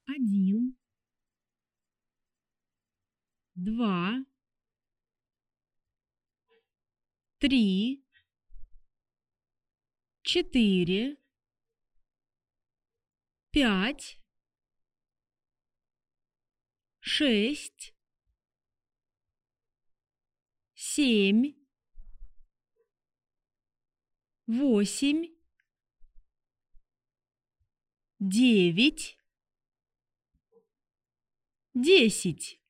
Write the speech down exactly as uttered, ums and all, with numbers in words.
Один, два, три, четыре, пять, шесть, семь, восемь, девять, десять.